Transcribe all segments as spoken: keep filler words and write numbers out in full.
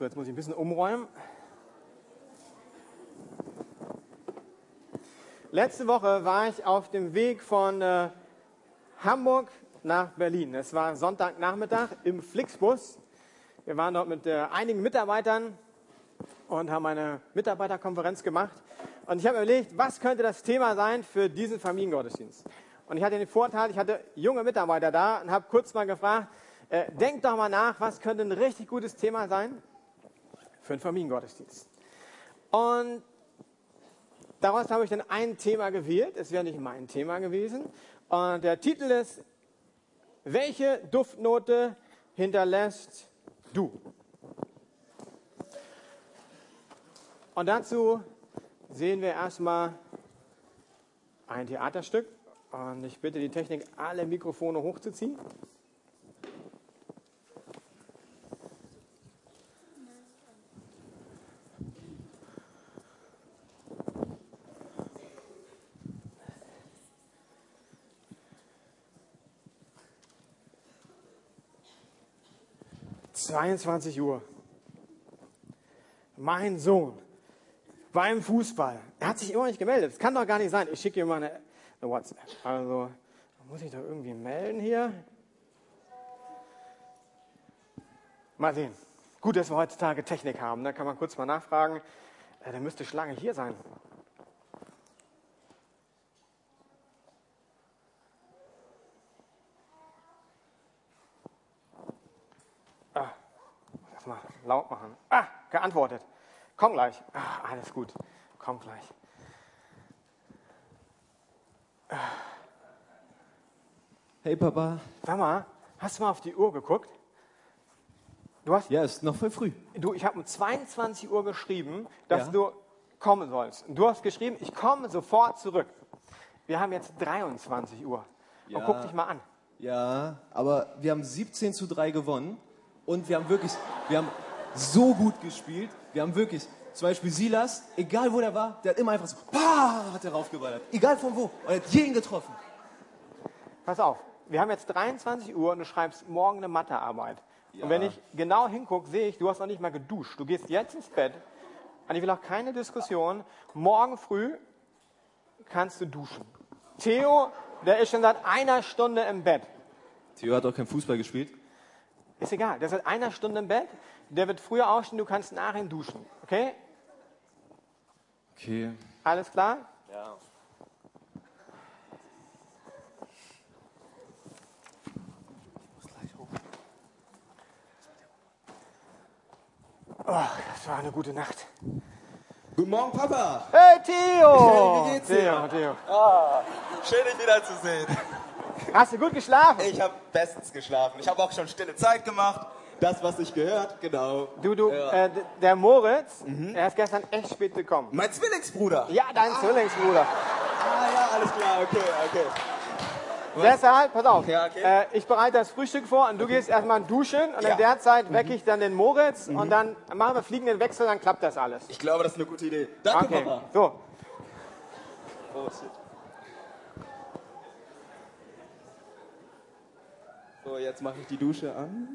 So, jetzt muss ich ein bisschen umräumen. Letzte Woche war ich auf dem Weg von äh, Hamburg nach Berlin. Es war Sonntagnachmittag im Flixbus. Wir waren dort mit äh, einigen Mitarbeitern und haben eine Mitarbeiterkonferenz gemacht. Und ich habe mir überlegt, was könnte das Thema sein für diesen Familiengottesdienst? Und ich hatte den Vorteil, ich hatte junge Mitarbeiter da und habe kurz mal gefragt, äh, denkt doch mal nach, was könnte ein richtig gutes Thema sein für einen Familiengottesdienst? Und daraus habe ich dann ein Thema gewählt. Es wäre nicht mein Thema gewesen. Und der Titel ist, welche Duftnote hinterlässt du? Und dazu sehen wir erstmal ein Theaterstück. Und ich bitte die Technik, alle Mikrofone hochzuziehen. zweiundzwanzig Uhr. Mein Sohn beim Fußball. Er hat sich immer nicht gemeldet. Das kann doch gar nicht sein. Ich schicke ihm mal eine, eine WhatsApp. Also, muss ich doch irgendwie melden hier? Mal sehen. Gut, dass wir heutzutage Technik haben. Da kann man kurz mal nachfragen. Äh, der müsste schon lange hier sein. Ah, lass mal laut machen. Ah, geantwortet. Komm gleich. Ah, alles gut. Komm gleich. Ah. Hey Papa. Sag mal, hast du mal auf die Uhr geguckt? Du hast, Ja, ist noch voll früh. du, ich habe um zweiundzwanzig Uhr geschrieben, dass Ja. du kommen sollst. Und du hast geschrieben, ich komme sofort zurück. Wir haben jetzt dreiundzwanzig Uhr. Ja. Und guck dich mal an. Ja, aber wir haben siebzehn zu drei gewonnen und wir haben wirklich, wir haben so gut gespielt. Wir haben wirklich, zum Beispiel Silas, egal wo der war, der hat immer einfach so, bah, hat er raufgeballert. Egal von wo. Und er hat jeden getroffen. Pass auf, wir haben jetzt dreiundzwanzig Uhr und du schreibst morgen eine Mathearbeit. Ja. Und wenn ich genau hingucke, sehe ich, du hast noch nicht mal geduscht. Du gehst jetzt ins Bett. Und ich will auch keine Diskussion. Morgen früh kannst du duschen. Theo, der ist schon seit einer Stunde im Bett. Theo hat auch kein Fußball gespielt. Ist egal, der ist seit einer Stunde im Bett. Der wird früher aufstehen, du kannst nach ihm duschen. Okay? Okay. Alles klar? Ja. Oh, das war eine gute Nacht. Guten Morgen, Papa. Hey, Theo! Hey, wie geht's dir? Theo, Theo. Ah, schön, dich wiederzusehen. Hast du gut geschlafen? Ich habe bestens geschlafen. Ich habe auch schon stille Zeit gemacht. Das, was sich gehört, genau. Du, du, Ja. äh, d- der Moritz, er ist gestern echt spät gekommen. Mein Zwillingsbruder. Ja, dein Zwillingsbruder. Ah ja, alles klar, okay, okay. Deshalb, pass auf, Ja, okay. äh, ich bereite das Frühstück vor und du gehst erstmal duschen und Ja. in der Zeit wecke ich dann den Moritz und dann machen wir fliegenden Wechsel, dann klappt das alles. Ich glaube, das ist eine gute Idee. Danke, Okay, Papa. so. Prost. So, jetzt mache ich die Dusche an.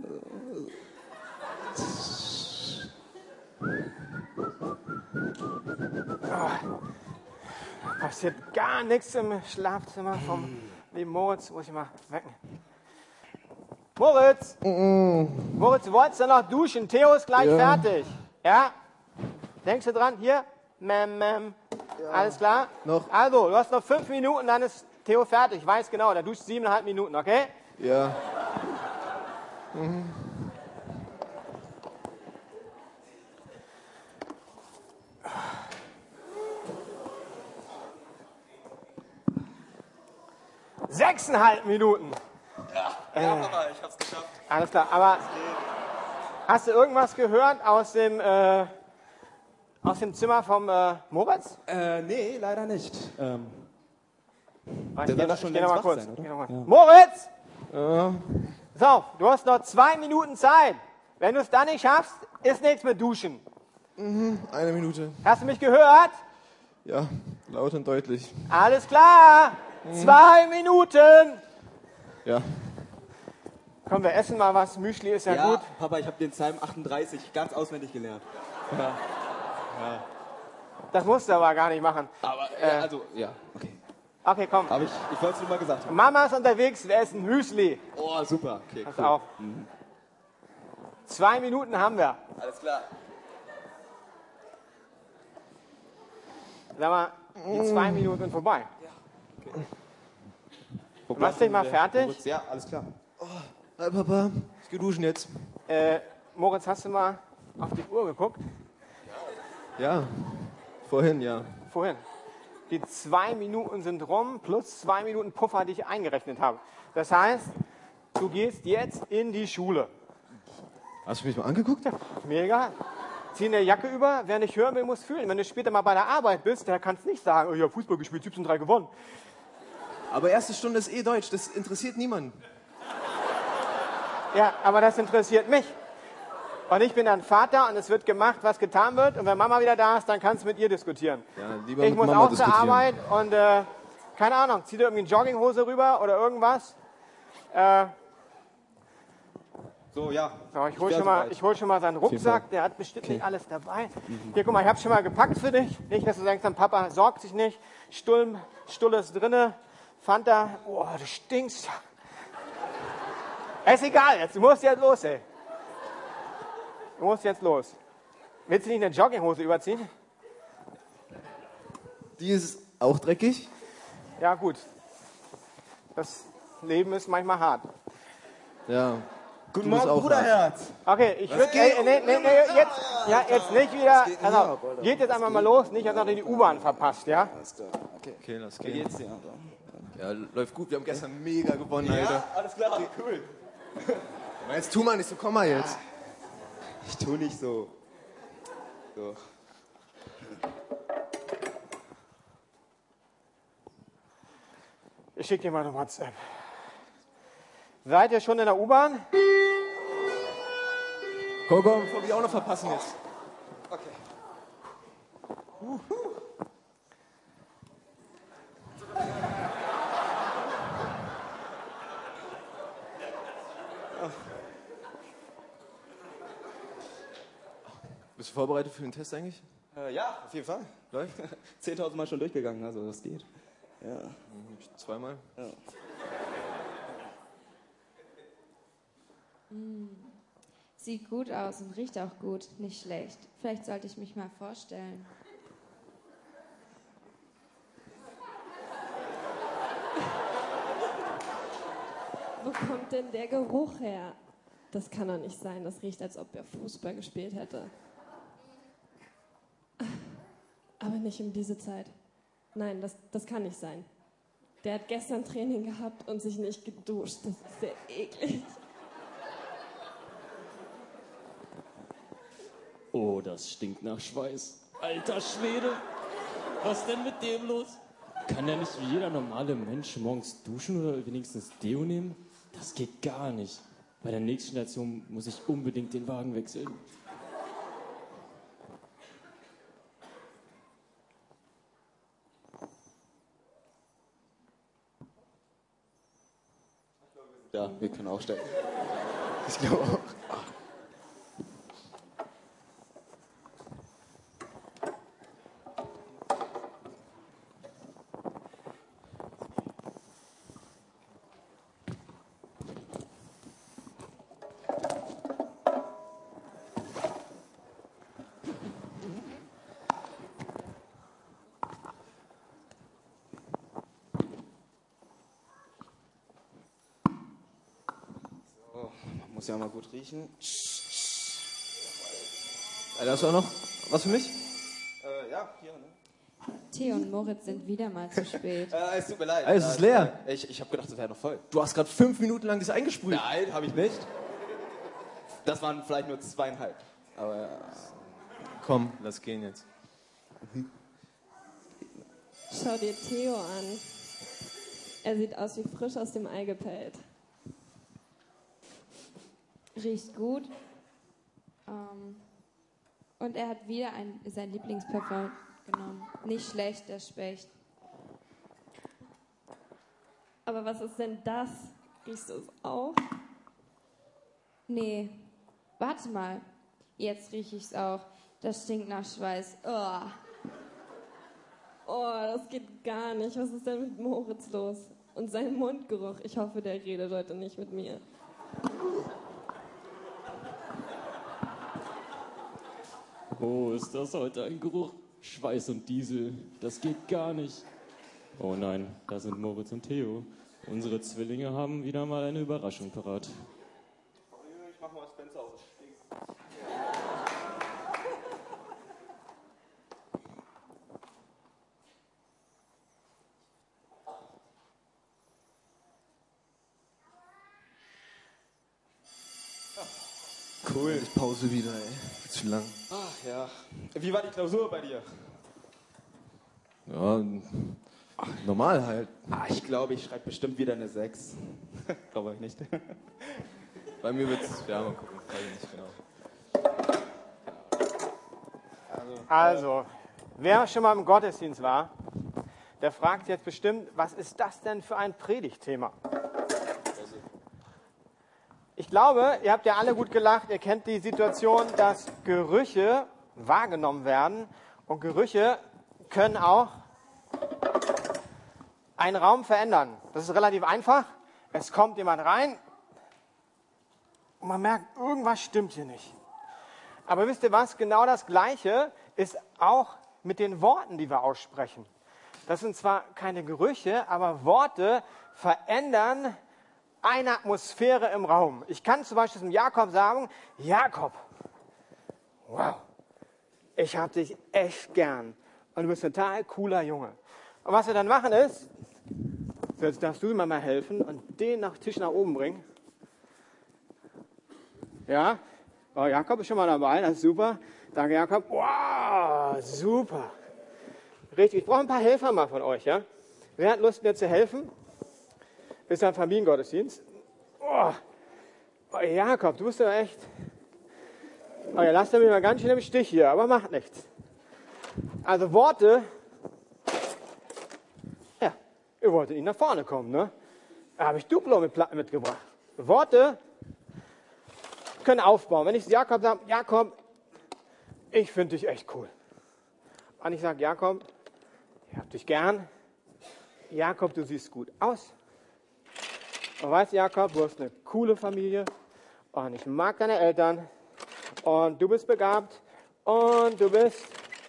Passiert gar nichts im Schlafzimmer vom lieben Moritz, muss ich mal wecken. Moritz! Moritz, du wolltest ja noch duschen, Theo ist gleich fertig. Ja? Denkst du dran? Hier? Mem, mem. Alles klar? Noch. Also, du hast noch fünf Minuten, dann ist Theo fertig. Ich weiß genau, der duscht siebeneinhalb Minuten, okay? Ja. Sechseinhalb Minuten. Ja, Papa, ich hab's geschafft. Alles klar, aber hast du irgendwas gehört aus dem, äh, aus dem Zimmer vom äh, Moritz? Äh, nee, leider nicht. Ähm, Ich Der geh wird noch- doch schon ich geh noch längst mal wach kurz. sein, oder? Ich geh noch mal. Ja. Moritz! Ja. So, du hast noch zwei Minuten Zeit. Wenn du es dann nicht schaffst, ist nichts mit Duschen. Eine Minute. Hast du mich gehört? Ja, laut und deutlich. Alles klar. Zwei Minuten. Ja. Komm, wir essen mal was. Müsli ist ja, Ja, gut. Papa, ich habe den Psalm achtunddreißig ganz auswendig gelernt. Das musst du aber gar nicht machen. Aber, Äh. ja, also, ja, okay. Okay, komm. Aber ich, ich wollte es nur mal gesagt haben. Mama ist unterwegs, wir essen Müsli. Oh, super. Okay, Pass cool. auf. Zwei Minuten haben wir. Alles klar. Sag mal, die zwei Minuten sind vorbei. Wo Machst dich bleibt mal denn der fertig? Moritz? Ja, alles klar. Hi Papa, ich geh duschen jetzt. Äh, Moritz, hast du mal auf die Uhr geguckt? Ja, vorhin, ja. Vorhin. Die zwei Minuten sind rum, plus zwei Minuten Puffer, die ich eingerechnet habe. Das heißt, du gehst jetzt in die Schule. Hast du mich mal angeguckt? Mir egal. Zieh eine Jacke über, wer nicht hören will, muss fühlen. Wenn du später mal bei der Arbeit bist, der kannst nicht sagen, oh, ich habe Fußball gespielt, siebzehn drei gewonnen. Aber erste Stunde ist eh Deutsch, das interessiert niemanden. Ja, aber das interessiert mich. Und ich bin dann Vater und es wird gemacht, was getan wird. Und wenn Mama wieder da ist, dann kannst du mit ihr diskutieren. Ja, lieber Ich mit muss Mama auch zur diskutieren. Arbeit und äh, keine Ahnung, zieh dir irgendwie eine Jogginghose rüber oder irgendwas. Äh, So, ja. so, ich hol wär schon mal, soweit. ich hol schon mal seinen Rucksack, der hat bestimmt nicht alles dabei. Hier, guck mal, ich habe schon mal gepackt für dich. Nicht, dass du denkst, dein Papa sorgt sich nicht. Stull, Stull ist drinne. Fanta, oh, du stinkst. Ist egal jetzt, du musst jetzt los, ey. Du musst jetzt los. Willst du nicht eine Jogginghose überziehen? Die ist auch dreckig. Ja, gut. Das Leben ist manchmal hart. Ja. Guten Du bist Morgen, auch Bruderherz. Okay, ich würde. Nee, nee, nee, nee, jetzt, ja, jetzt nicht wieder. Also, geht jetzt einmal mal los, nicht, dass noch die U-Bahn verpasst, ja? Okay, lass Wie gehen. geht's dir? Ja, läuft gut. Wir haben gestern mega gewonnen, Alter. Ja, alles klar, cool. Na, jetzt tu mal nicht so, komm mal jetzt. Ich tu nicht so. So. Ich schicke dir mal eine WhatsApp. Seid ihr schon in der U-Bahn? Komm, komm, bevor wir auch noch verpassen jetzt. Okay. Bist du vorbereitet für den Test eigentlich? Äh, ja, auf jeden Fall. Läuft? zehntausend Mal schon durchgegangen, also das geht. Ja. Zweimal. Ja. Sieht gut aus und riecht auch gut, nicht schlecht. Vielleicht sollte ich mich mal vorstellen. Wo kommt denn der Geruch her? Das kann doch nicht sein. Das riecht, als ob er Fußball gespielt hätte. Aber nicht um diese Zeit. Nein, das, das kann nicht sein. Der hat gestern Training gehabt und sich nicht geduscht. Das ist sehr eklig. Oh, das stinkt nach Schweiß. Alter Schwede, was denn mit dem los? Kann ja nicht wie jeder normale Mensch morgens duschen oder wenigstens Deo nehmen? Das geht gar nicht. Bei der nächsten Station muss ich unbedingt den Wagen wechseln. Ja, wir können auch stellen. Ich glaube auch. Muss ja mal gut riechen. Alter, hast du auch noch was für mich? Äh, ja, hier, ne? Theo und Moritz sind wieder mal zu spät. Äh, es tut mir leid. Ey, es ist leer. Äh, Ich, ich habe gedacht, es wäre noch voll. Du hast gerade fünf Minuten lang das eingesprüht. Nein, habe ich nicht. Das waren vielleicht nur zweieinhalb. Aber ja. Komm, lass gehen jetzt. Schau dir Theo an. Er sieht aus wie frisch aus dem Ei gepellt. Riecht gut. Ähm, und er hat wieder ein, sein Lieblingsparfum genommen. Nicht schlecht, der Specht. Aber was ist denn das? Riechst du es auch? Nee, warte mal. Jetzt rieche ich's auch. Das stinkt nach Schweiß. Oh. Oh, das geht gar nicht. Was ist denn mit Moritz los? Und sein Mundgeruch. Ich hoffe, der redet heute nicht mit mir. Oh, ist das heute ein Geruch? Schweiß und Diesel, das geht gar nicht. Oh nein, da sind Moritz und Theo. Unsere Zwillinge haben wieder mal eine Überraschung parat. Ich mach mal das Fenster auf. Cool. Ich Pause wieder, ey. Viel zu lang. Ach ja. Wie war die Klausur bei dir? Ja, normal halt. Ah, ich glaube, ich schreibe bestimmt wieder eine sechs. Glaube ich nicht. Bei mir wird's, ja, mal gucken. Weiß ich nicht genau. Also, wer schon mal im Gottesdienst war, der fragt jetzt bestimmt, was ist das denn für ein Predigtthema? Ich glaube, ihr habt ja alle gut gelacht, ihr kennt die Situation, dass Gerüche wahrgenommen werden und Gerüche können auch einen Raum verändern. Das ist relativ einfach. Es kommt jemand rein und man merkt, irgendwas stimmt hier nicht. Aber wisst ihr was? Genau das Gleiche ist auch mit den Worten, die wir aussprechen. Das sind zwar keine Gerüche, aber Worte verändern eine Atmosphäre im Raum. Ich kann zum Beispiel zum Jakob sagen, Jakob, wow, ich hab dich echt gern und du bist ein total cooler Junge. Und was wir dann machen ist, so jetzt darfst du mir mal helfen und den nach Tisch nach oben bringen. Ja, oh, Jakob ist schon mal dabei, das ist super. Danke, Jakob. Wow, super. Richtig, ich brauche ein paar Helfer mal von euch. Ja? Wer hat Lust, mir zu helfen? Ist ja ein Familiengottesdienst. Oh, oh, Jakob, du bist ja echt... Oh, ja, lasst mich mal ganz schön im Stich hier, aber macht nichts. Also Worte... Ja, ihr wolltet nicht nach vorne kommen, ne? Da habe ich Duplo mit Platten mitgebracht. Worte können aufbauen. Wenn ich zu Jakob sage, Jakob, ich finde dich echt cool. Und ich sage, Jakob, ich hab dich gern. Jakob, du siehst gut aus. Und weißt du, Jakob, du hast eine coole Familie und ich mag deine Eltern und du bist begabt und du bist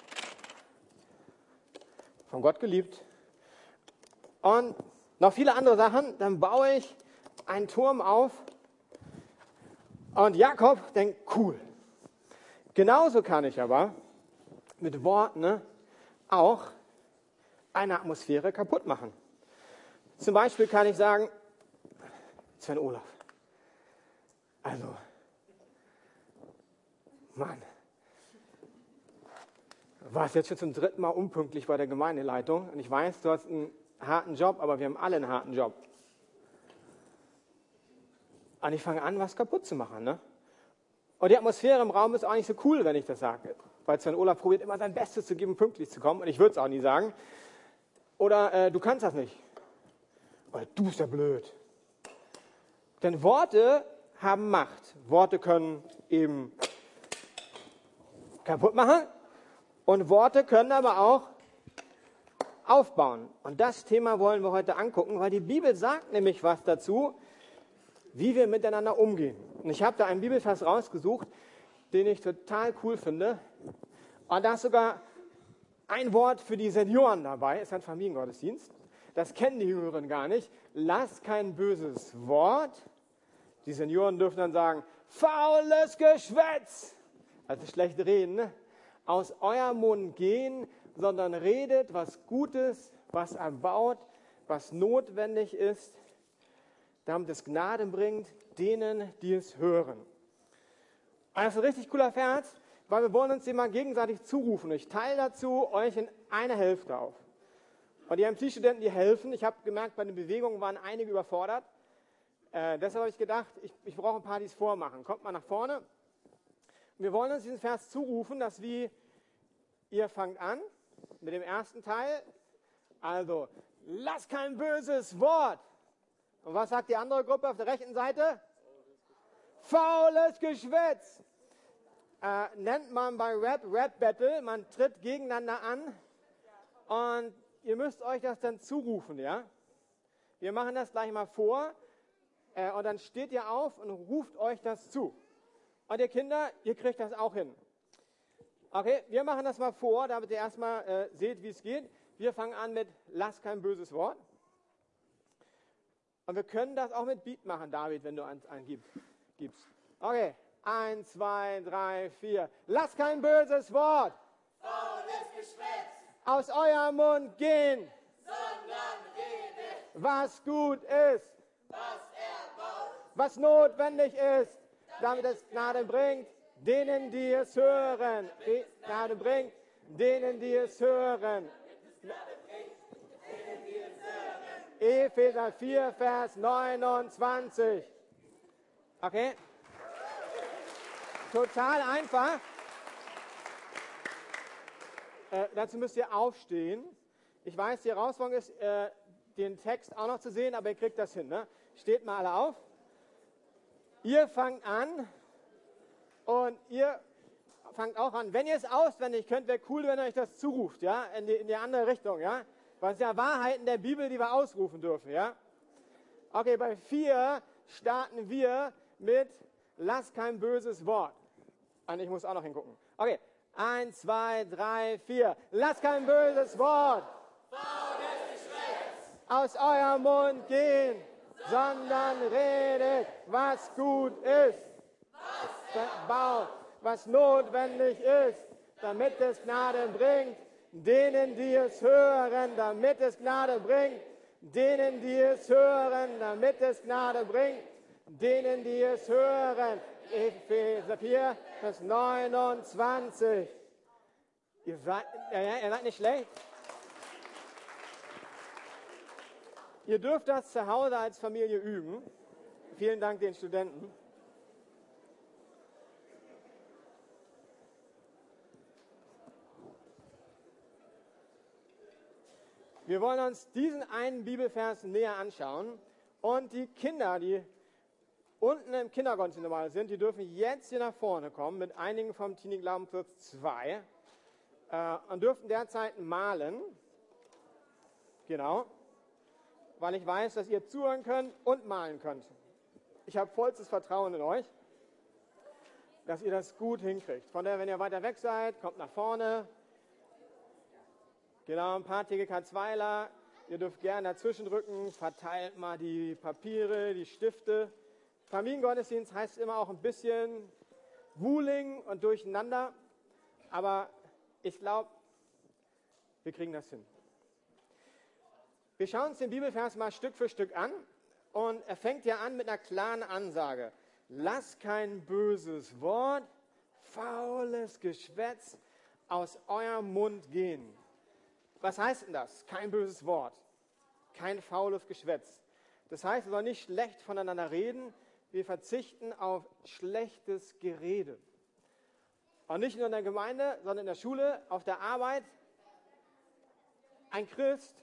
von Gott geliebt. Und noch viele andere Sachen, dann baue ich einen Turm auf und Jakob denkt, cool. Genauso kann ich aber mit Worten ne, auch eine Atmosphäre kaputt machen. Zum Beispiel kann ich sagen, Sven Olaf, also, Mann, du warst jetzt schon zum dritten Mal unpünktlich bei der Gemeindeleitung und ich weiß, du hast einen harten Job, aber wir haben alle einen harten Job. Und ich fange an, was kaputt zu machen. Ne? Und die Atmosphäre im Raum ist auch nicht so cool, wenn ich das sage. Weil Sven Olaf probiert immer sein Bestes zu geben, pünktlich zu kommen. Und ich würde es auch nie sagen. Oder äh, du kannst das nicht. Oder du bist ja blöd. Denn Worte haben Macht. Worte können eben kaputt machen. Und Worte können aber auch aufbauen. Und das Thema wollen wir heute angucken, weil die Bibel sagt nämlich was dazu, wie wir miteinander umgehen. Und ich habe da einen Bibelvers rausgesucht, den ich total cool finde. Und da ist sogar ein Wort für die Senioren dabei, ist ein Familiengottesdienst. Das kennen die Jüngeren gar nicht. Lass kein böses Wort. Die Senioren dürfen dann sagen, faules Geschwätz. Also schlecht reden. Ne? Aus eurem Mund gehen, sondern redet was Gutes, was erbaut, was notwendig ist, damit es Gnade bringt, denen, die es hören. Das ist ein richtig cooler Vers, weil wir wollen uns den mal gegenseitig zurufen. Ich teile dazu euch in eine Hälfte auf. Und die M C-Studenten, die helfen. Ich habe gemerkt, bei den Bewegungen waren einige überfordert. Äh, deshalb habe ich gedacht, ich, ich brauche ein paar, die es vormachen. Kommt mal nach vorne. Wir wollen uns diesen Vers zurufen, dass wie ihr fangt an mit dem ersten Teil. Also, lass kein böses Wort. Und was sagt die andere Gruppe auf der rechten Seite? Faules Geschwätz. Äh, nennt man bei Rap, Rap Battle. Man tritt gegeneinander an. Und ihr müsst euch das dann zurufen, ja? Wir machen das gleich mal vor. Äh, und dann steht ihr auf und ruft euch das zu. Und ihr Kinder, ihr kriegt das auch hin. Okay, wir machen das mal vor, damit ihr erstmal äh, seht, wie es geht. Wir fangen an mit Lass kein böses Wort. Und wir können das auch mit Beat machen, David, wenn du eins eingibst. Okay, eins, zwei, drei, vier. Lass kein böses Wort Faules Geschwätz aus eurem Mund gehen, sondern redet, was gut ist, was er baut, was notwendig ist, damit es Gnade bringt, denen, die es hören. Gnade bringt, denen, die es hören. Epheser vier, Vers neunundzwanzig. Okay? Total einfach. Äh, dazu müsst ihr aufstehen. Ich weiß, die Herausforderung ist, äh, den Text auch noch zu sehen, aber ihr kriegt das hin. Ne? Steht mal alle auf. Ihr fangt an und ihr fangt auch an. Wenn ihr es auswendig könnt, wäre cool, wenn ihr euch das zuruft, ja, in die, in die andere Richtung, ja. Weil es ja Wahrheiten der Bibel, die wir ausrufen dürfen, ja. Okay, bei vier starten wir mit Lass kein böses Wort. Und ich muss auch noch hingucken. Okay, eins, zwei, drei, vier. Lass kein böses Wort aus eurem Mund gehen, sondern redet, was gut ist, was baut, was notwendig ist, damit es Gnade bringt, denen, die es hören, damit es Gnade bringt, denen, die es hören, damit es Gnade bringt, denen, die es hören. Epheser vier, Vers neunundzwanzig. Ihr seid, ja, ihr seid nicht schlecht. Ihr dürft das zu Hause als Familie üben. Vielen Dank den Studenten. Wir wollen uns diesen einen Bibelvers näher anschauen. Und die Kinder, die unten im Kindergottesdienst normal sind, die dürfen jetzt hier nach vorne kommen mit einigen vom Teenie Glaubenskurs zwei äh, und dürfen derzeit malen. Genau. Weil ich weiß, dass ihr zuhören könnt und malen könnt. Ich habe vollstes Vertrauen in euch, dass ihr das gut hinkriegt. Von daher, wenn ihr weiter weg seid, kommt nach vorne. Genau, ein paar T G K zweiler. Ihr dürft gerne dazwischen drücken, verteilt mal die Papiere, die Stifte. Familiengottesdienst heißt immer auch ein bisschen Wuling und Durcheinander. Aber ich glaube, wir kriegen das hin. Wir schauen uns den Bibelvers mal Stück für Stück an und er fängt ja an mit einer klaren Ansage. Lass kein böses Wort, faules Geschwätz aus eurem Mund gehen. Was heißt denn das? Kein böses Wort, kein faules Geschwätz. Das heißt, wir sollen nicht schlecht voneinander reden, wir verzichten auf schlechtes Gerede. Und nicht nur in der Gemeinde, sondern in der Schule, auf der Arbeit. Ein Christ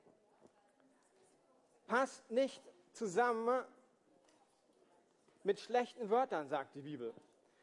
passt nicht zusammen mit schlechten Wörtern, sagt die Bibel.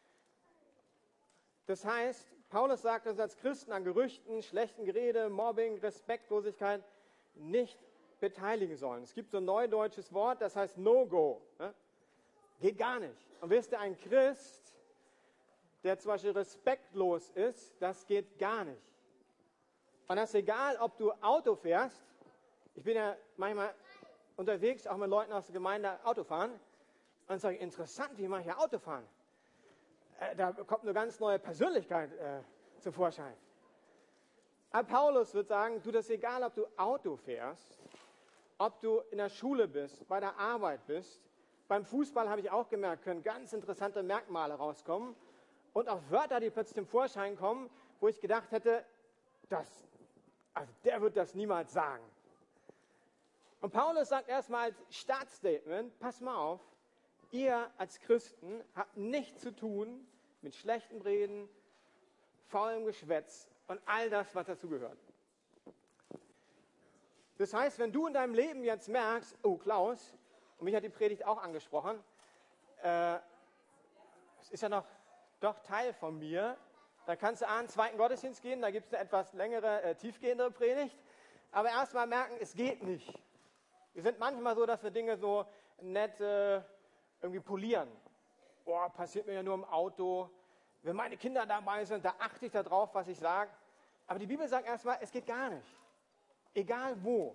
Das heißt, Paulus sagt, dass wir als Christen an Gerüchten, schlechten Gerede, Mobbing, Respektlosigkeit nicht beteiligen sollen. Es gibt so ein neudeutsches Wort, das heißt No-Go. Ne? Geht gar nicht. Und wisst ihr, ein Christ, der zum Beispiel respektlos ist, das geht gar nicht. Und das ist egal, ob du Auto fährst. Ich bin ja manchmal unterwegs, auch mit Leuten aus der Gemeinde Auto fahren. Und dann sage ich, interessant, wie mache ich ja Auto fahren? Äh, da kommt eine ganz neue Persönlichkeit äh, zum Vorschein. Aber Paulus wird sagen, du, das ist egal, ob du Auto fährst, ob du in der Schule bist, bei der Arbeit bist. Beim Fußball habe ich auch gemerkt, können ganz interessante Merkmale rauskommen. Und auch Wörter, die plötzlich zum Vorschein kommen, wo ich gedacht hätte, das, also der wird das niemals sagen. Und Paulus sagt erstmal als Startstatement, pass mal auf, ihr als Christen habt nichts zu tun mit schlechtem Reden, faulem Geschwätz und all das, was dazugehört. Das heißt, wenn du in deinem Leben jetzt merkst, oh Klaus, und mich hat die Predigt auch angesprochen, äh, es ist ja noch doch Teil von mir. Dann kannst du an den zweiten Gottesdienst gehen, da gibt es eine etwas längere, äh, tiefgehendere Predigt. Aber erstmal merken, es geht nicht. Wir sind manchmal so, dass wir Dinge so nett äh, irgendwie polieren. Boah, passiert mir ja nur im Auto. Wenn meine Kinder dabei sind, da achte ich darauf, was ich sage. Aber die Bibel sagt erstmal, es geht gar nicht. Egal wo.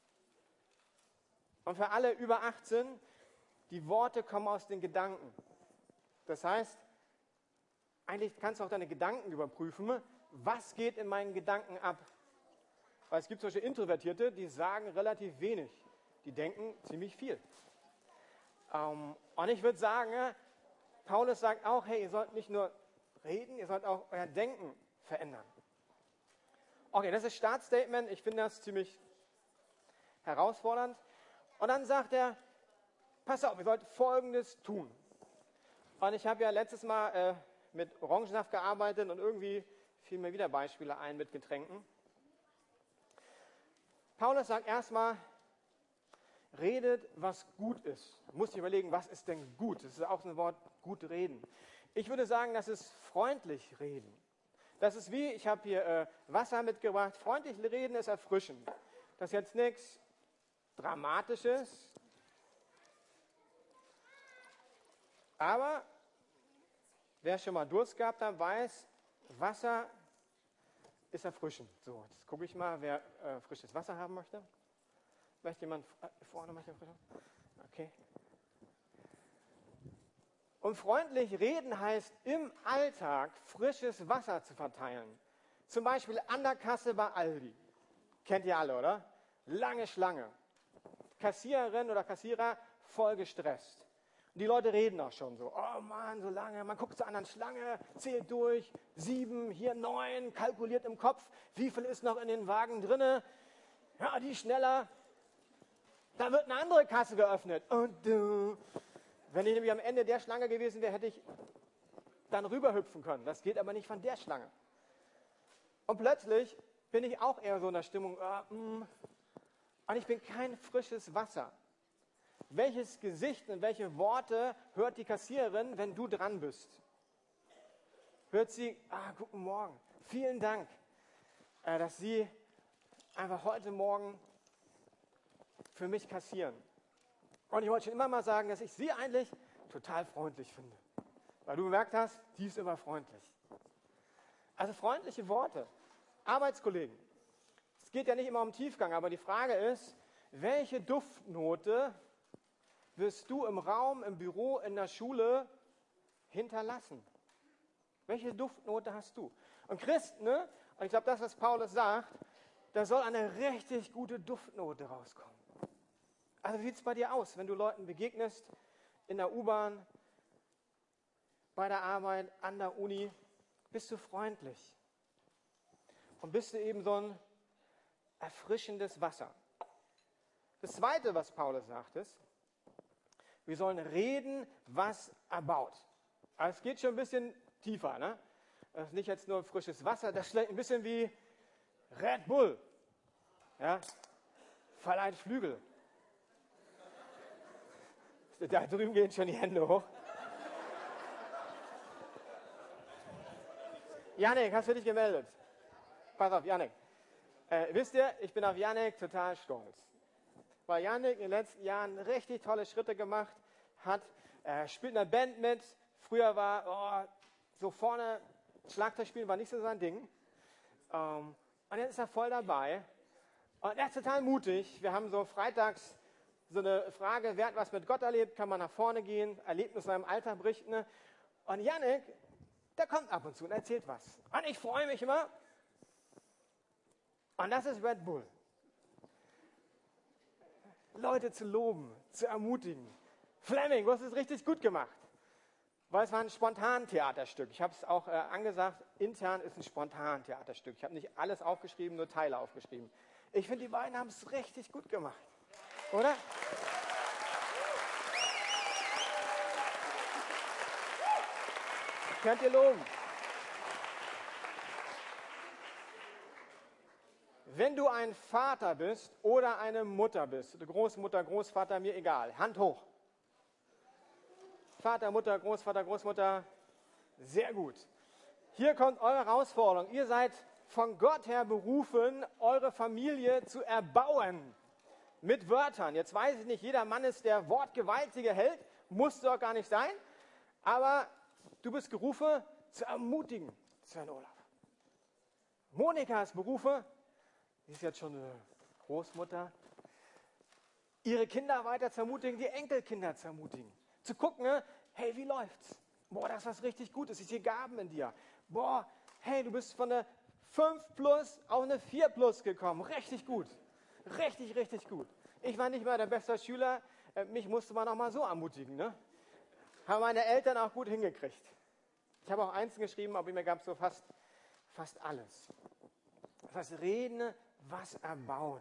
Und für alle über achtzehn, die Worte kommen aus den Gedanken. Das heißt, eigentlich kannst du auch deine Gedanken überprüfen. Was geht in meinen Gedanken ab? Weil es gibt solche Introvertierte, die sagen relativ wenig. Die denken ziemlich viel. Ähm, und ich würde sagen, Paulus sagt auch, hey, ihr sollt nicht nur reden, ihr sollt auch euer Denken verändern. Okay, das ist das Startstatement. Ich finde das ziemlich herausfordernd. Und dann sagt er, pass auf, ihr sollt Folgendes tun. Und ich habe ja letztes Mal äh, mit Orangensaft gearbeitet und irgendwie fielen mir wieder Beispiele ein mit Getränken. Paulus sagt erstmal, redet, was gut ist. Man muss sich überlegen, was ist denn gut? Das ist auch so ein Wort, gut reden. Ich würde sagen, das ist freundlich reden. Das ist wie, ich habe hier äh, Wasser mitgebracht. Freundlich reden ist erfrischend. Das ist jetzt nichts Dramatisches. Aber wer schon mal Durst gehabt hat, weiß, Wasser ist erfrischend. So, jetzt gucke ich mal, wer äh, frisches Wasser haben möchte. Möchte jemand äh, vorne möchte frisches? Okay. Und freundlich reden heißt, im Alltag frisches Wasser zu verteilen. Zum Beispiel an der Kasse bei Aldi. Kennt ihr alle, oder? Lange Schlange. Kassiererin oder Kassierer voll gestresst. Und die Leute reden auch schon so. Oh Mann, so lange. Man guckt zur anderen Schlange, zählt durch. Sieben, hier neun, kalkuliert im Kopf. Wie viel ist noch in den Wagen drinne? Ja, die schneller. Da wird eine andere Kasse geöffnet. Und du... Wenn ich nämlich am Ende der Schlange gewesen wäre, hätte ich dann rüberhüpfen können. Das geht aber nicht von der Schlange. Und plötzlich bin ich auch eher so in der Stimmung, äh, mm, und ich bin kein frisches Wasser. Welches Gesicht und welche Worte hört die Kassiererin, wenn du dran bist? Hört sie, ah, guten Morgen, vielen Dank, äh, dass Sie einfach heute Morgen für mich kassieren. Und ich wollte schon immer mal sagen, dass ich sie eigentlich total freundlich finde. Weil du bemerkt hast, die ist immer freundlich. Also freundliche Worte. Arbeitskollegen. Es geht ja nicht immer um Tiefgang, aber die Frage ist, welche Duftnote wirst du im Raum, im Büro, in der Schule hinterlassen? Welche Duftnote hast du? Und Christen, ne? Und ich glaube, das, was Paulus sagt, da soll eine richtig gute Duftnote rauskommen. Also wie sieht es bei dir aus, wenn du Leuten begegnest, in der U-Bahn, bei der Arbeit, an der Uni? Bist du freundlich? Und bist du eben so ein erfrischendes Wasser? Das Zweite, was Paulus sagt, ist, wir sollen reden, was erbaut. Also es geht schon ein bisschen tiefer. Ne? Das ist nicht jetzt nur frisches Wasser, das ist vielleicht ein bisschen wie Red Bull. Ja? Verleiht Flügel. Da drüben gehen schon die Hände hoch. Janik, hast du dich gemeldet? Pass auf, Janik. Äh, wisst ihr, ich bin auf Janik total stolz. Weil Janik in den letzten Jahren richtig tolle Schritte gemacht hat. Er spielt in einer Band mit. Früher war oh, so vorne Schlagzeug spielen war nicht so sein Ding. Ähm, und jetzt ist er voll dabei. Und er ist total mutig. Wir haben so freitags so eine Frage, wer hat was mit Gott erlebt, kann man nach vorne gehen, Erlebnisse im Alltag berichten. Und Janik, der kommt ab und zu und erzählt was. Und ich freue mich immer. Und das ist Red Bull. Leute zu loben, zu ermutigen. Fleming, du hast es richtig gut gemacht. Weil es war ein Spontantheaterstück. Ich habe es auch äh, angesagt, intern ist ein Spontantheaterstück. Ich habe nicht alles aufgeschrieben, nur Teile aufgeschrieben. Ich finde, die beiden haben es richtig gut gemacht. Oder? Könnt ihr loben. Wenn du ein Vater bist oder eine Mutter bist, Großmutter, Großvater, mir egal, Hand hoch. Vater, Mutter, Großvater, Großmutter, Sehr gut. Hier kommt eure Herausforderung. Ihr seid von Gott her berufen, eure Familie zu erbauen. Mit Wörtern. Jetzt weiß ich nicht, jeder Mann ist der wortgewaltige Held. Muss doch gar nicht sein. Aber du bist gerufen, zu ermutigen, Sven Olaf. Monika ist berufen, sie ist jetzt schon eine Großmutter, ihre Kinder weiter zu ermutigen, die Enkelkinder zu ermutigen. Zu gucken, hey, wie läuft's? Boah, das ist was richtig Gutes, ich sehe Gaben in dir. Boah, hey, du bist von der fünf plus auf eine vier plus gekommen. Richtig gut. Richtig, richtig gut. Ich war nicht mal der beste Schüler, mich musste man auch mal so ermutigen. Ne? Haben meine Eltern auch gut hingekriegt. Ich habe auch eins geschrieben, aber mir gab es so fast, fast alles. Das heißt, reden, was erbaut.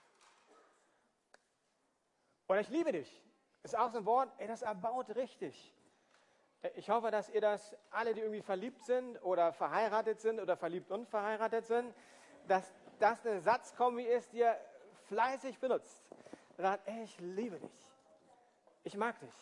Oder ich liebe dich. Ist auch so ein Wort, ey, das erbaut richtig. Ich hoffe, dass ihr das, alle, die irgendwie verliebt sind oder verheiratet sind oder verliebt und verheiratet sind, dass das eine Satzkombi ist, die ihr fleißig benutzt. Sagt, ey, ich liebe dich. Ich mag dich.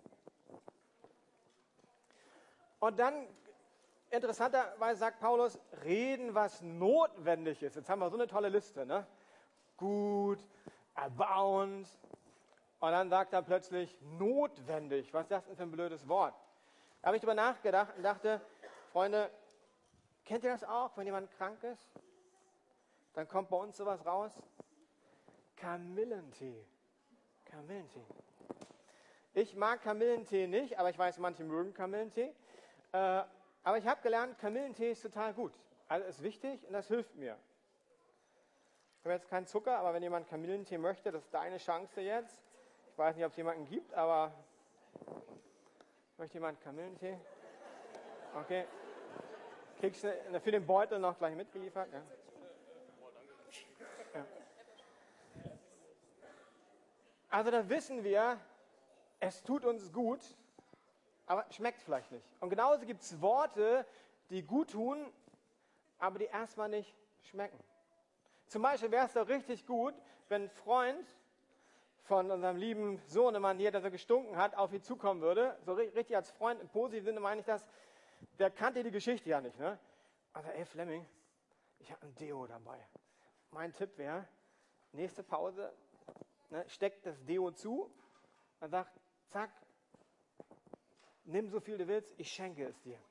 Und dann, interessanterweise sagt Paulus, reden, was notwendig ist. Jetzt haben wir so eine tolle Liste, ne? Gut, erbauend. Und dann sagt er plötzlich notwendig. Was ist das denn für ein blödes Wort? Da habe ich darüber nachgedacht und dachte, Freunde, kennt ihr das auch, wenn jemand krank ist? Dann kommt bei uns sowas raus. Kamillentee. Kamillentee. Ich mag Kamillentee nicht, aber ich weiß, manche mögen Kamillentee. Äh, aber ich habe gelernt, Kamillentee ist total gut. Also ist wichtig und das hilft mir. Ich habe jetzt keinen Zucker, aber wenn jemand Kamillentee möchte, das ist deine Chance jetzt. Ich weiß nicht, ob es jemanden gibt, aber möchte jemand Kamillentee? Okay. Kriegst du für den Beutel noch gleich mitgeliefert? Ja. Ja. Also da wissen wir, es tut uns gut, aber schmeckt vielleicht nicht. Und genauso gibt es Worte, die gut tun, aber die erstmal nicht schmecken. Zum Beispiel wäre es doch richtig gut, wenn ein Freund von unserem lieben Sohnemann hier, der so gestunken hat, auf ihn zukommen würde. So richtig als Freund, im positiven Sinne meine ich das, der kannte die Geschichte ja nicht. Ne? Also, ey Flemming, ich habe ein Deo dabei. Mein Tipp wäre, nächste Pause, ne, steckt das Deo zu und sagt, zack, nimm so viel du willst, ich schenke es dir.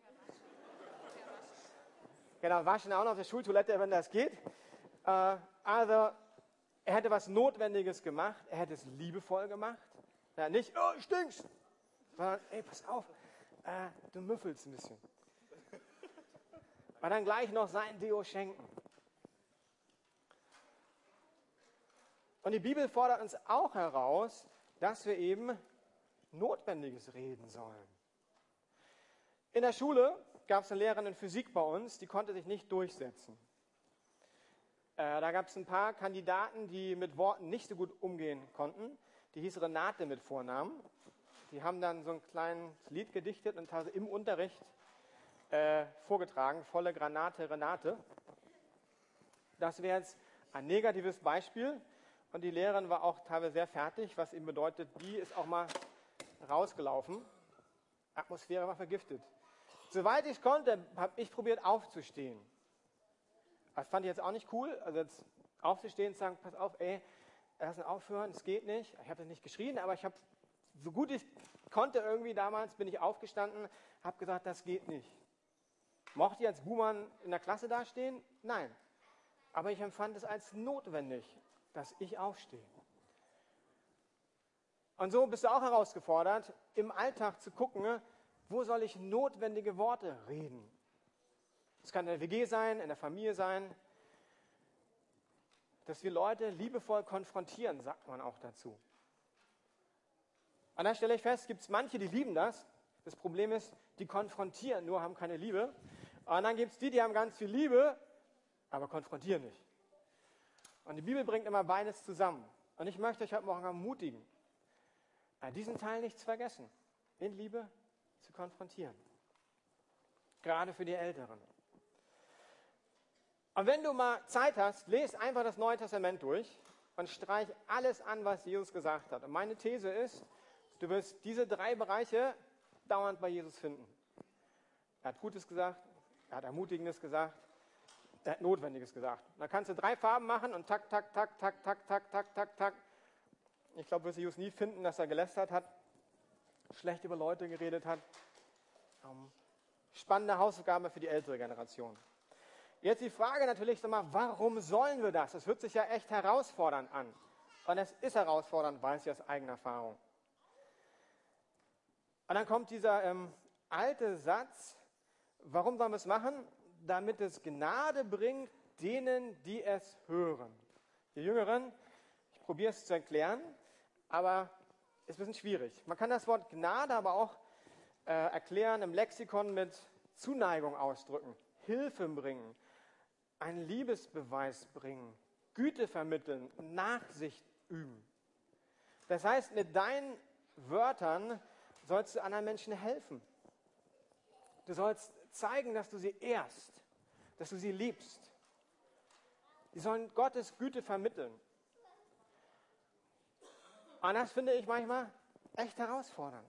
Genau, waschen auch noch auf der Schultoilette, wenn das geht. Äh, also, er hätte was Notwendiges gemacht, er hätte es liebevoll gemacht. Ja, nicht, oh, stinkst, sondern, ey, pass auf, äh, du müffelst ein bisschen. Und dann gleich noch sein Deo schenken. Und die Bibel fordert uns auch heraus, dass wir eben Notwendiges reden sollen. In der Schule gab es eine Lehrerin in Physik bei uns, die konnte sich nicht durchsetzen. Äh, da gab es ein paar Kandidaten, die mit Worten nicht so gut umgehen konnten. Die hieß Renate mit Vornamen. Die haben dann so ein kleines Lied gedichtet und haben im Unterricht äh, vorgetragen, volle Granate Renate. Das wäre jetzt ein negatives Beispiel. Und die Lehrerin war auch teilweise sehr fertig, was eben bedeutet, die ist auch mal rausgelaufen. Atmosphäre war vergiftet. Soweit ich konnte, habe ich probiert aufzustehen. Das fand ich jetzt auch nicht cool. Also jetzt aufzustehen und zu sagen, pass auf, ey, lass uns aufhören, es geht nicht. Ich habe das nicht geschrien, aber ich habe, so gut ich konnte irgendwie damals, bin ich aufgestanden, habe gesagt, das geht nicht. Mochte ich als Buhmann in der Klasse dastehen? Nein. Aber ich empfand es als notwendig, dass ich aufstehe. Und so bist du auch herausgefordert, im Alltag zu gucken, wo soll ich notwendige Worte reden. Das kann in der W G sein, in der Familie sein. Dass wir Leute liebevoll konfrontieren, sagt man auch dazu. Und da stelle ich fest, gibt es manche, die lieben das. Das Problem ist, die konfrontieren, nur haben keine Liebe. Und dann gibt es die, die haben ganz viel Liebe, aber konfrontieren nicht. Und die Bibel bringt immer beides zusammen. Und ich möchte euch heute Morgen ermutigen, diesen Teil nicht zu vergessen, in Liebe zu konfrontieren. Gerade für die Älteren. Und wenn du mal Zeit hast, lest einfach das Neue Testament durch und streich alles an, was Jesus gesagt hat. Und meine These ist, du wirst diese drei Bereiche dauernd bei Jesus finden. Er hat Gutes gesagt, er hat Ermutigendes gesagt, er hat Notwendiges gesagt. Dann kannst du drei Farben machen und tak, tak, tak, tak, tak, tak, tak, tak, tak. Ich glaube, wirst du Jesus nie finden, dass er gelästert hat, schlecht über Leute geredet hat. Ähm, spannende Hausaufgabe für die ältere Generation. Jetzt die Frage natürlich, sag mal, warum sollen wir das? Das hört sich ja echt herausfordernd an. Und es ist herausfordernd, weiß ich aus eigener Erfahrung. Und dann kommt dieser ähm, alte Satz, warum sollen wir es machen? Damit es Gnade bringt denen, die es hören. Die Jüngeren, ich probiere es zu erklären, aber ist ein bisschen schwierig. Man kann das Wort Gnade aber auch äh, erklären im Lexikon mit Zuneigung ausdrücken, Hilfe bringen, einen Liebesbeweis bringen, Güte vermitteln, Nachsicht üben. Das heißt, mit deinen Wörtern sollst du anderen Menschen helfen. Du sollst zeigen, dass du sie ehrst, dass du sie liebst. Die sollen Gottes Güte vermitteln. Und das finde ich manchmal echt herausfordernd.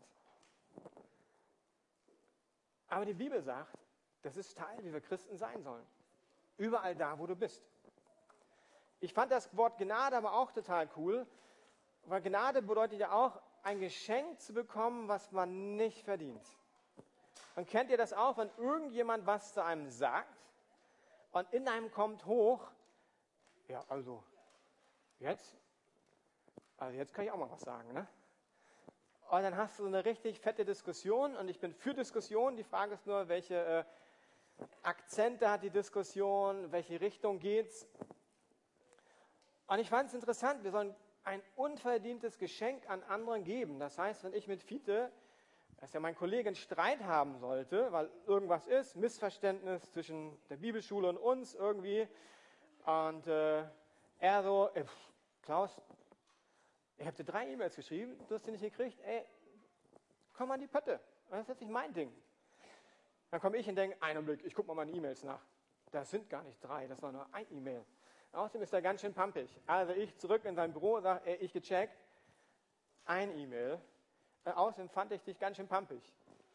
Aber die Bibel sagt, das ist Teil, wie wir Christen sein sollen. Überall da, wo du bist. Ich fand das Wort Gnade aber auch total cool, weil Gnade bedeutet ja auch, ein Geschenk zu bekommen, was man nicht verdient. Und kennt ihr das auch, wenn irgendjemand was zu einem sagt und in einem kommt hoch, ja, also jetzt, also jetzt kann ich auch mal was sagen, ne? Und dann hast du eine richtig fette Diskussion und ich bin für Diskussion. Die Frage ist nur, welche äh, Akzente hat die Diskussion, welche Richtung geht's? Und ich fand es interessant, wir sollen ein unverdientes Geschenk an anderen geben. Das heißt, wenn ich mit Fiete, das ist ja mein Kollege, einen Streit haben sollte, weil irgendwas ist, Missverständnis zwischen der Bibelschule und uns irgendwie, und äh, er so, ey, Klaus, ich habe dir drei E-Mails geschrieben, du hast die nicht gekriegt, ey, komm an die Pötte, das ist jetzt nicht mein Ding. Dann komme ich und denke, einen Blick, ich gucke mal meine E-Mails nach. Das sind gar nicht drei, das war nur ein E-Mail. Außerdem ist er ganz schön pampig. Also ich zurück in sein Büro, sage, ey, ich gecheckt, ein E-Mail. Äh, außerdem fand ich dich ganz schön pampig.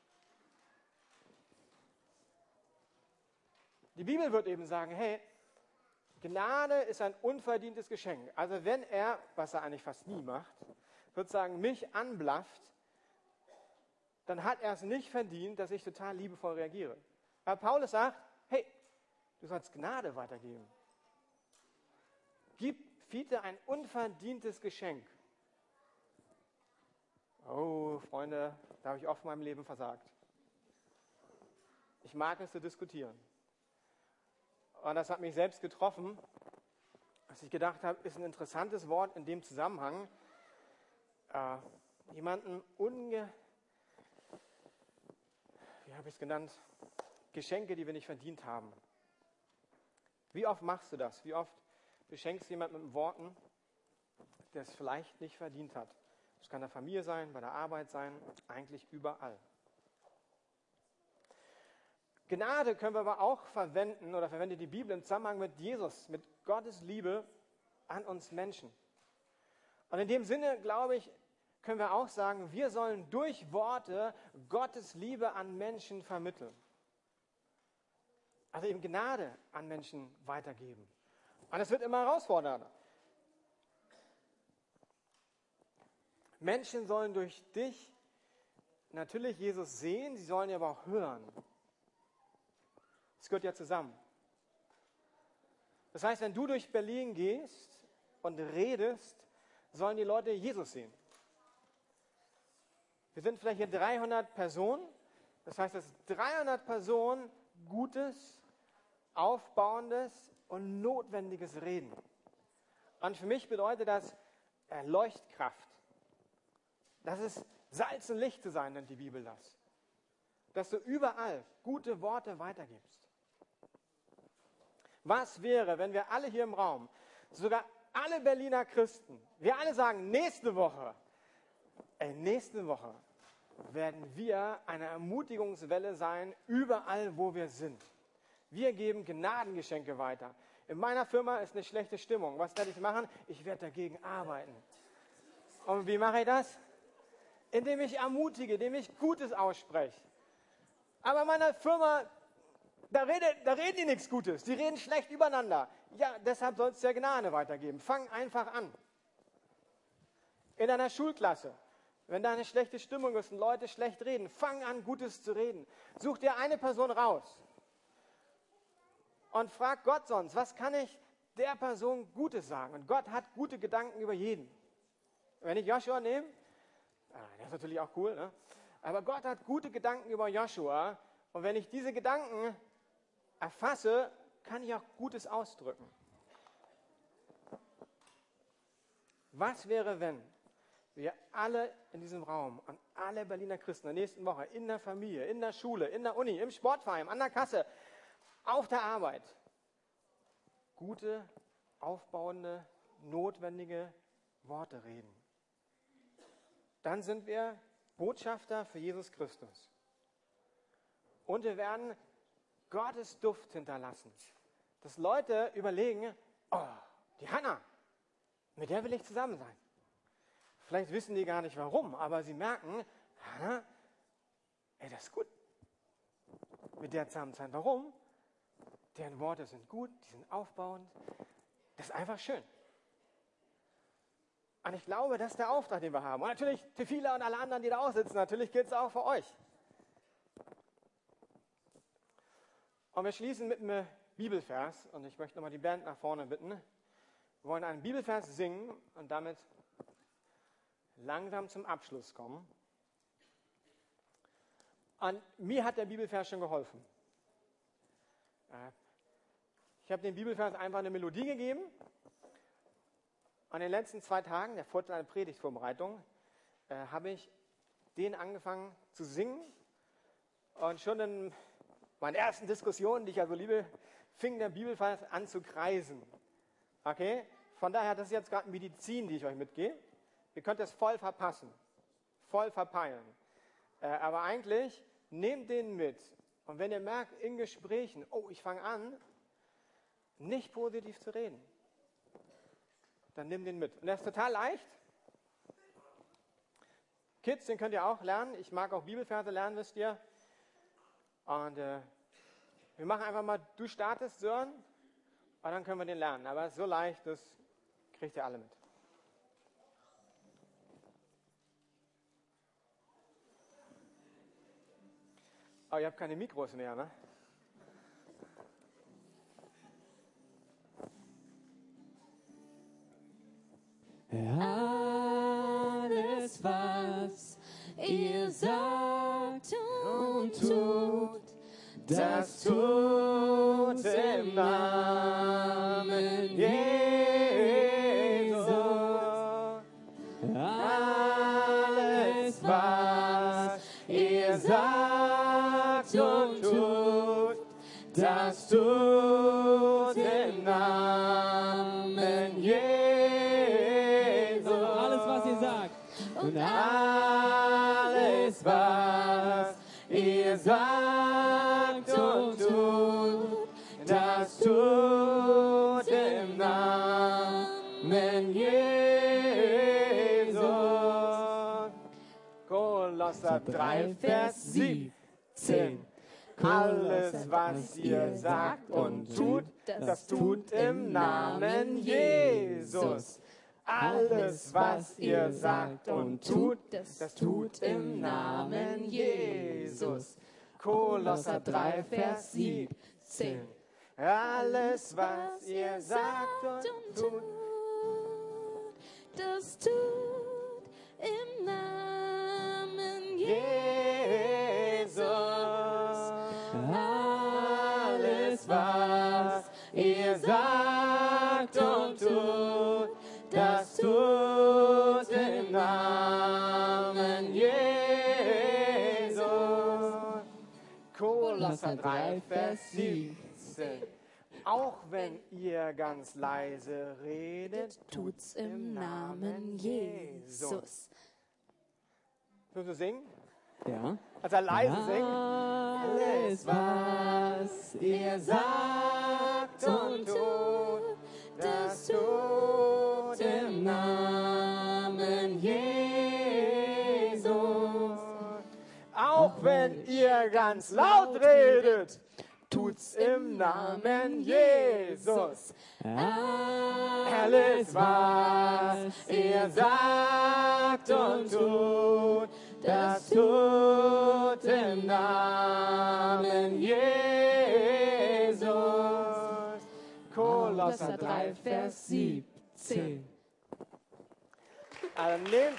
Die Bibel wird eben sagen, hey, Gnade ist ein unverdientes Geschenk. Also wenn er, was er eigentlich fast nie macht, wird sagen, mich anblafft, dann hat er es nicht verdient, dass ich total liebevoll reagiere. Aber Paulus sagt, hey, du sollst Gnade weitergeben. Gib Fiete ein unverdientes Geschenk. Oh, Freunde, da habe ich oft in meinem Leben versagt. Ich mag es zu diskutieren. Und das hat mich selbst getroffen, dass ich gedacht habe, ist ein interessantes Wort in dem Zusammenhang. Äh, jemanden unge... Wie habe ich es genannt? Geschenke, die wir nicht verdient haben. Wie oft machst du das? Wie oft beschenkst du jemanden mit Worten, der es vielleicht nicht verdient hat? Das kann in der Familie sein, bei der Arbeit sein, eigentlich überall. Gnade können wir aber auch verwenden oder verwendet die Bibel im Zusammenhang mit Jesus, mit Gottes Liebe an uns Menschen. Und in dem Sinne, glaube ich, können wir auch sagen, wir sollen durch Worte Gottes Liebe an Menschen vermitteln. Also eben Gnade an Menschen weitergeben. Und es wird immer herausfordernder. Menschen sollen durch dich natürlich Jesus sehen, sie sollen ihn aber auch hören. Das gehört ja zusammen. Das heißt, wenn du durch Berlin gehst und redest, sollen die Leute Jesus sehen. Wir sind vielleicht hier dreihundert Personen. Das heißt, dass dreihundert Personen Gutes, Aufbauendes und Notwendiges reden. Und für mich bedeutet das äh, Leuchtkraft. Das ist Salz und Licht zu sein, nennt die Bibel das. Dass du überall gute Worte weitergibst. Was wäre, wenn wir alle hier im Raum, sogar alle Berliner Christen, wir alle sagen, nächste Woche, ey, nächste Woche werden wir eine Ermutigungswelle sein, überall, wo wir sind. Wir geben Gnadengeschenke weiter. In meiner Firma ist eine schlechte Stimmung. Was werde ich machen? Ich werde dagegen arbeiten. Und wie mache ich das? Indem ich ermutige, indem ich Gutes ausspreche. Aber in meiner Firma, da, redet, da reden die nichts Gutes. Die reden schlecht übereinander. Ja, deshalb soll es ja Gnade weitergeben. Fang einfach an. In deiner Schulklasse, wenn da eine schlechte Stimmung ist und Leute schlecht reden, fang an, Gutes zu reden. Such dir eine Person raus und frag Gott sonst, was kann ich der Person Gutes sagen? Und Gott hat gute Gedanken über jeden. Wenn ich Joshua nehme, ah, der ist natürlich auch cool, ne? Aber Gott hat gute Gedanken über Joshua. Und wenn ich diese Gedanken erfasse, kann ich auch Gutes ausdrücken. Was wäre, wenn wir alle in diesem Raum und alle Berliner Christen in der nächsten Woche in der Familie, in der Schule, in der Uni, im Sportverein, an der Kasse, auf der Arbeit gute, aufbauende, notwendige Worte reden? Dann sind wir Botschafter für Jesus Christus. Und wir werden Gottes Duft hinterlassen. Dass Leute überlegen, oh, die Hannah, mit der will ich zusammen sein. Vielleicht wissen die gar nicht warum, aber sie merken, Hannah, ey, das ist gut, mit der zusammen sein. Warum? Deren Worte sind gut, die sind aufbauend. Das ist einfach schön. Und ich glaube, das ist der Auftrag, den wir haben. Und natürlich, Tefila und alle anderen, die da auch sitzen, natürlich gilt es auch für euch. Und wir schließen mit einem Bibelvers. Und ich möchte nochmal die Band nach vorne bitten. Wir wollen einen Bibelvers singen und damit langsam zum Abschluss kommen. Und mir hat der Bibelvers schon geholfen. Ich habe dem Bibelvers einfach eine Melodie gegeben. An den letzten zwei Tagen, der Vorteil einer Predigtvorbereitung, äh, habe ich den angefangen zu singen. Und schon in meinen ersten Diskussionen, die ich also liebe, fing der Bibelvers an zu kreisen. Okay? Von daher, das ist jetzt gerade Medizin, die ich euch mitgebe. Ihr könnt es voll verpassen, voll verpeilen. Äh, aber eigentlich, nehmt den mit. Und wenn ihr merkt, in Gesprächen, oh, ich fange an, nicht positiv zu reden, dann nimm den mit. Und das ist total leicht. Kids, den könnt ihr auch lernen. Ich mag auch Bibelverse lernen, wisst ihr. Und äh, wir machen einfach mal, du startest, Sören, und dann können wir den lernen. Aber es ist so leicht, das kriegt ihr alle mit. Oh, ihr habt keine Mikros mehr, ne? Alles, was ihr sagt und tut, das tut im Namen Jesus. Alles, was ihr sagt und tut, das tut im Namen Jesus. Und alles, was ihr sagt und tut, das tut im Namen Jesus. Kolosser drei, Vers siebzehn. Alles, was ihr sagt und tut, das tut im Namen Jesus. Alles, was ihr sagt und tut, das tut im Namen Jesus. Kolosser drei, Vers siebzehn. Alles, was ihr sagt und tut, das tut im Namen Jesus. Alles, was ihr sagt und tut, das tut im Namen Jesus. Kolosser drei, Vers siebzehn. Auch wenn ihr ganz leise redet, Tut's im Namen Jesus. Willst du singen? Ja. Also leise singen. Alles, was ihr sagt und tut, das tut im Namen Jesus. Auch wenn ihr ganz laut redet, tut's im Namen Jesus. Alles, was ihr sagt und tut, das tut im Namen Jesus. Kolosser drei, Vers siebzehn. Also nehmt,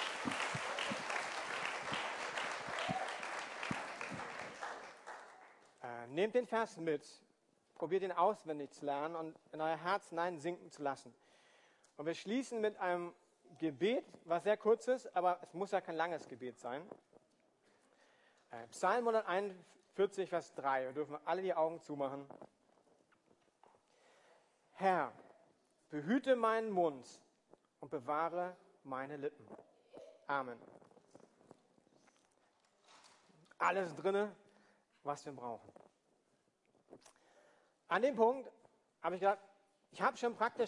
äh, nehmt den Vers mit, probiert ihn auswendig zu lernen und in euer Herz hineinsinken zu lassen. Und wir schließen mit einem Gebet, was sehr kurz ist, aber es muss ja kein langes Gebet sein. Äh, Psalm hunderteinundvierzig, Vers drei. Wir dürfen alle die Augen zumachen. Herr, behüte meinen Mund und bewahre meine Lippen. Amen. Alles drinne, was wir brauchen. An dem Punkt habe ich gedacht, ich habe schon praktisch